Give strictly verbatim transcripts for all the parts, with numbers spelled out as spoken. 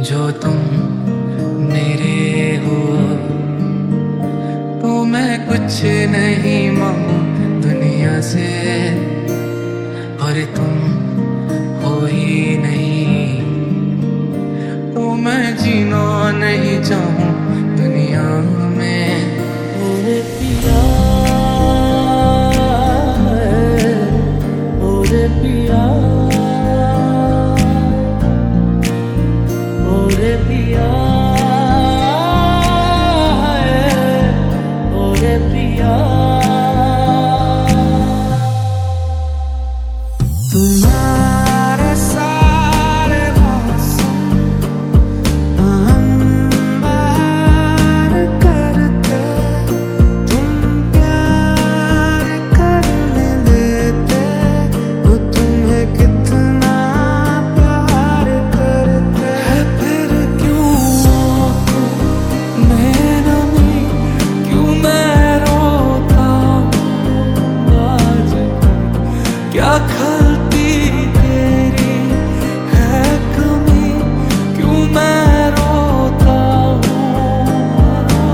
जो तुम मेरे हो तो मैं कुछ नहीं मांगू दुनिया से, और तुम हो ही नहीं तो मैं जीना नहीं चाहूँ दुनिया में। ओरे पिया, ओरे पिया, ओरे पिया, ओरे पिया। तुम्हारे सारे मौसम हम बाहर करते, तुम प्यार करने देते, वो तुम्हें कितना प्यार करते। फिर क्यों मेरा नहीं, क्यों मैं रोता हूँ आज, क्या खलती तेरी है कमी, क्यों मैं रोता हूँ।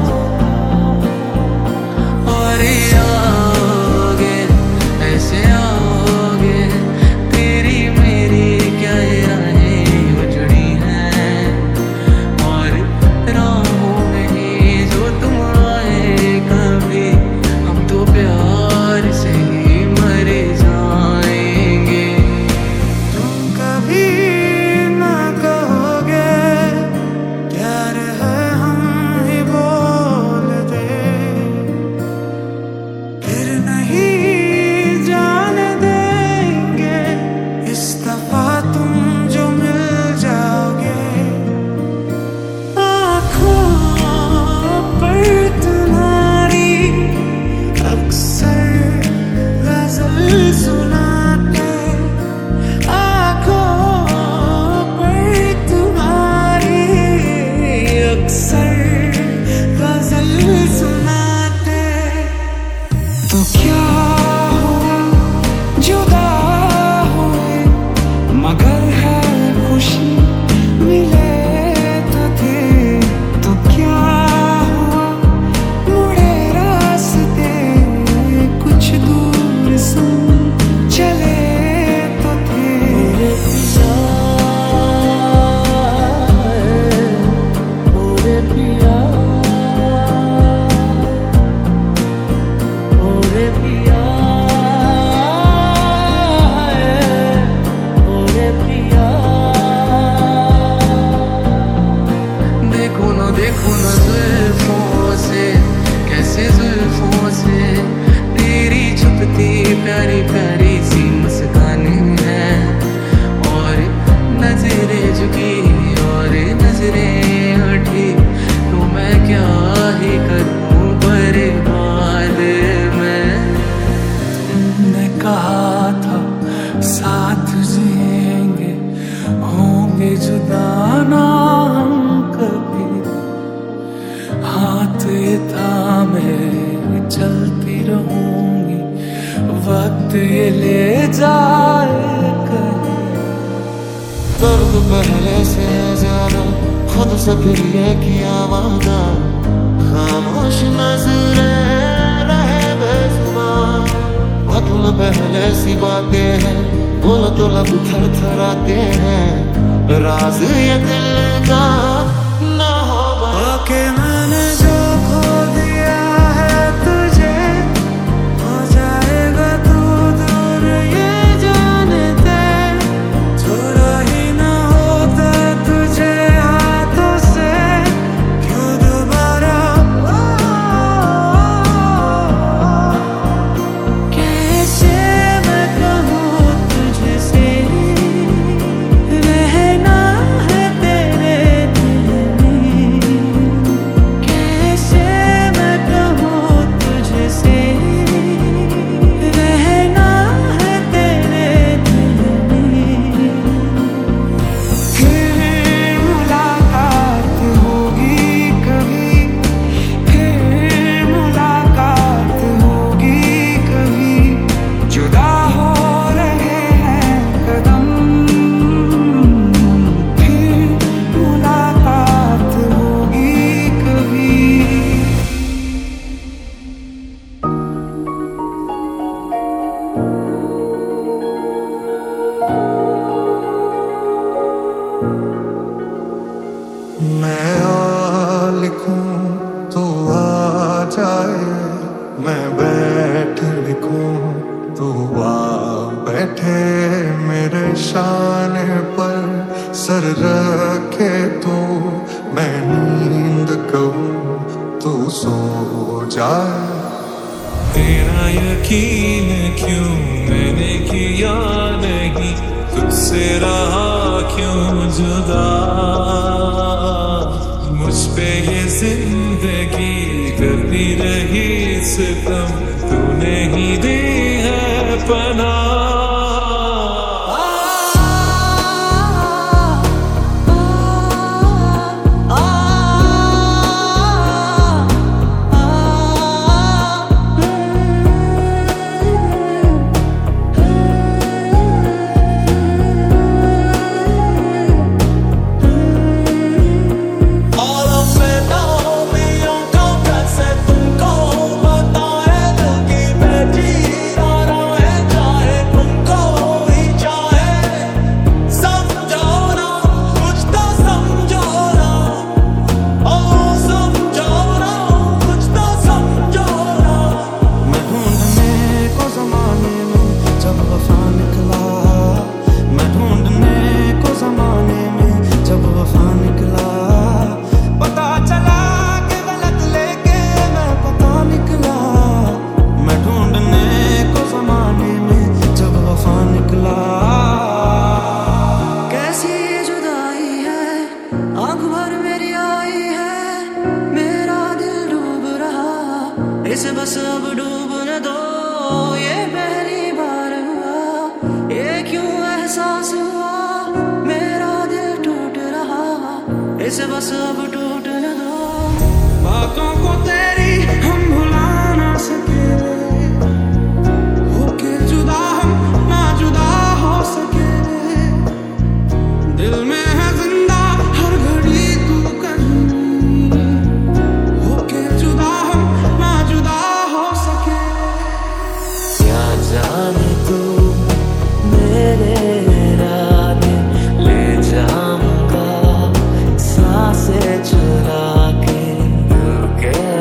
और आओगे ऐसे आओगे, तेरी मेरी क्या राहें उजड़ी हैं, और राहों में ही जो तुम आए कभी, हम तो प्यार से ही मर जाएंगे। तुम कभी ना कहोगे प्यार है हम ही बोल दे, फिर नहीं जाने देंगे इस दफा तुम जो मिल जाओगे। आँखों पर तुम्हारी अक्सर गजल सुनाते, आँखों पर तुम्हारी अक्सर गजल सुनाते। तो क्या हुआ जुदा हुए, मगर है खुशी मिले तो थे। तो क्या हुआ मुड़े रास्ते, कुछ दूर संग चले तो थे। ओरे पिया, ओरे पिया, ओरे पिया। देखो ना देखो ना जुल्फों से, कैसे जुल्फों से तेरी छुपती प्यारी प्यारी सी मुस्कानें हैं, और नजरें झुकी और नजरें उठी, तो मैं क्या ही करूं बर्बाद मैं। तुमने कहा था साथ जिएंगे, होंगे जुदा ना हम कभी। हाथ ये थामे चलती रहूंगी, वक्त ये ले जाए कहीं। दर्द पहले से ज्यादा खुद से फिर ये किया वादा, खामोश नजरें रहे बेजुबान। मतलब पहले सी बातें हैं, बोलो तो लब थर थराते हैं, राज ये दिल का ना हो के मैंने जो खो दिया है तुझे, हो जाएगा तू दूर ये जानते। छोड़ा ही ना होता तुझे हाथों से, क्यों दोबारा कैसे मैं कहूँ तुझसे, रहना है तेरे दिल मैं बैठ लिखूं तू आ बैठे मेरे शाने पर सर रखे तू मैं नींद कहूं तू सो जाए। तेरा यकीन क्यों मैंने किया नहीं, तुझसे रहा क्यों जुदा, मुझ पे ये जिंदगी करती रही सितम, तूने ही दी है पनाह। इसे बस अब डूब न दो, ये पहली बार हुआ, ये क्यों एहसास हुआ, मेरा दिल टूट रहा, इसे बस अब टूट न दो। बातों को तेरी हम भुला ना सके, होके जुदा हम ना जुदा हो सके, दिल में है जिंदा हर घड़ी तू कहीं, होके जुदा हम ना जुदा हो सके। क्या जाने तू मेरे रात ले जाऊंगा सांसें चुरा के, दिल के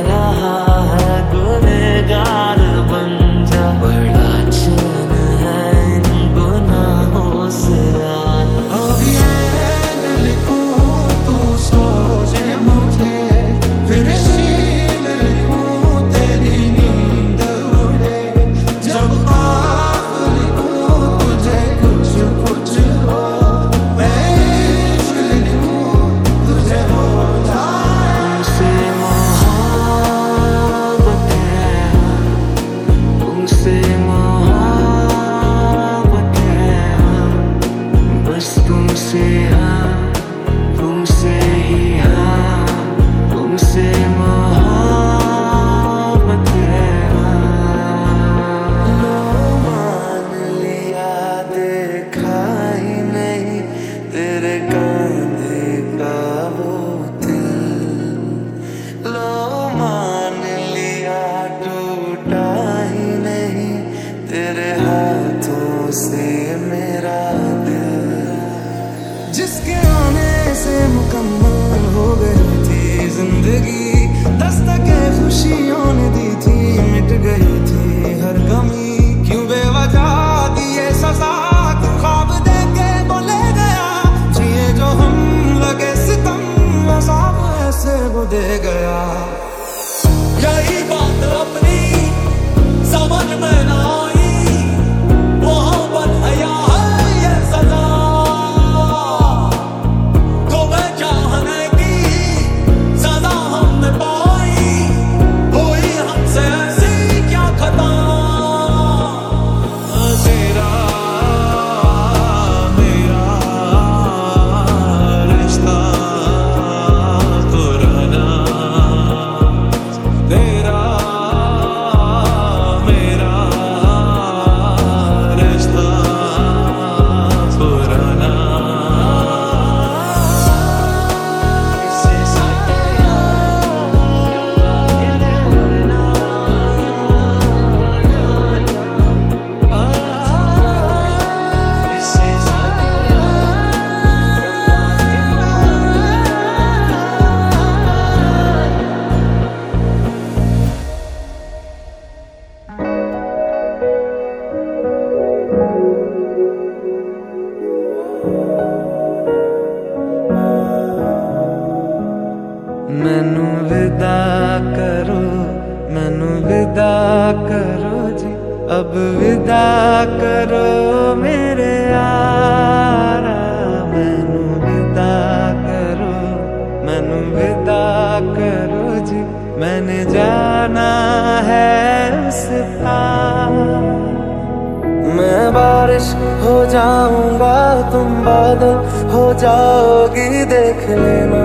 मैनू विदा करो जी, अब विदा करो मेरे यारा, मैनू विदा करो, मैनू विदा करो जी, मैंने जाना है उस पार। मैं बारिश हो जाऊंगा, तुम बादल हो जाओगी, देख लेना,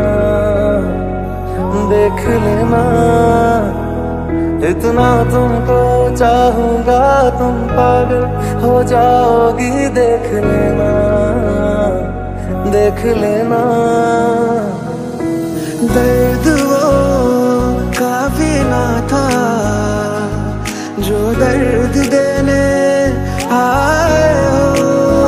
देख लेना, इतना तुमको चाहूंगा, तुम पागल हो जाओगी, देख लेना, देख लेना। दर्द वो काफी ना था जो दर्द देने आए हो,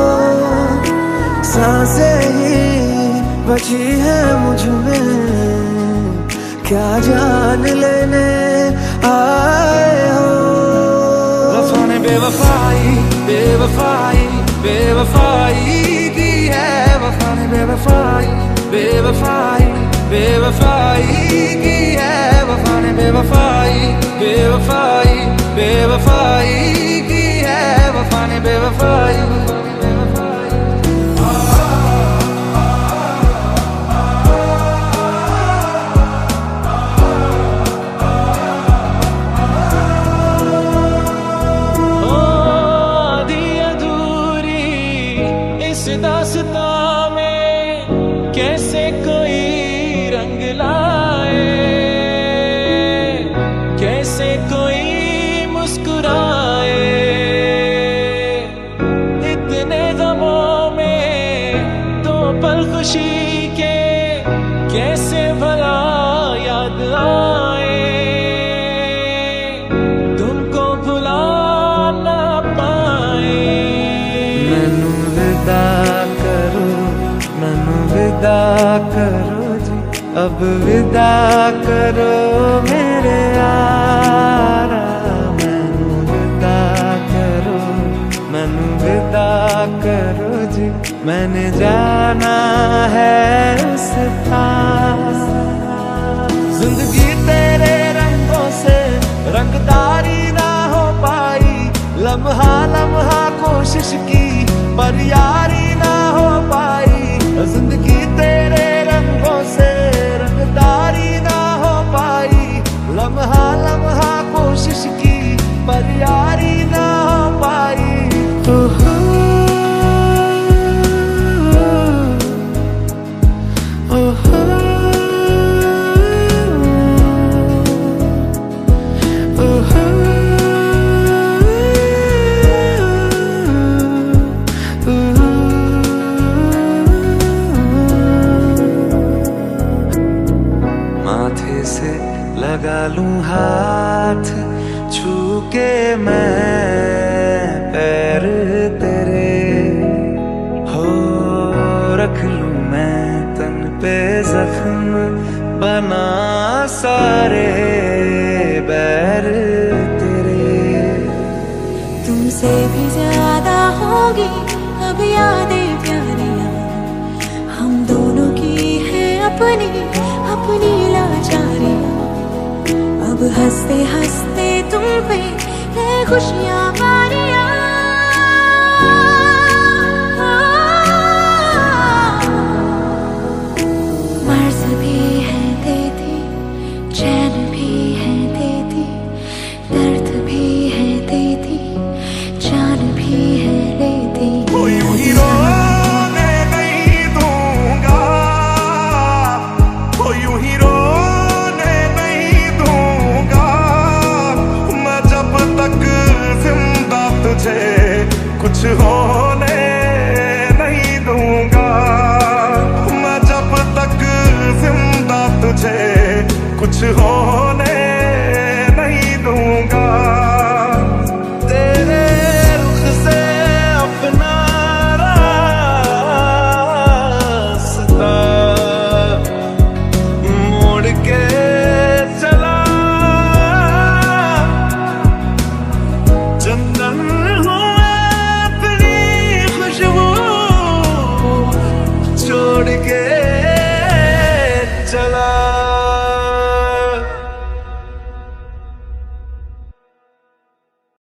सांसें ही बची है मुझ में, क्या जान लेने आए हो। वफा ने बेवफाई बेवफाई बेवफाई की है, वफा ने बेवफाई बेवफाई बेवफाई की है, वफा ने बेवफाई बेवफाई बेवफाई की है, वफा ने बेवफाई। दास्तां में कैसे कोई रंग लाए, कैसे कोई मुस्कुराए, इतने गमों में दो पल खुशी के कैसे भला याद आए, तुमको भुला ना पाए। मैनू विदा करो, मैनू विदा करो जी, अब विदा करो मेरे यारा, मैनू विदा करो, मैनू विदा करो जी, मैंने जाना है उस पार। जिंदगी तेरे रंगों से रंगदारी ना हो पाई, लम्हा लम्हा कोशिश की पर यारी ना हो पाई, जिंदगी तेरे रंगों से रंगदारी ना हो पाई, लम्हा लम्हा कोशिश की पर यारी ना हो पाई। ओहो ओहो ओहो माथे से लगा लूं हाथ, छू के मैं पैर तेरे, हो रख लूं मैं तन पे जख्म, बना सारे बैर तेरे। तुमसे भी ज्यादा होगी अब यादें प्यारियां, हम दोनों की है अपनी अपनी लाचारियां, अब हंसते हंसते तुम पे है खुशियां।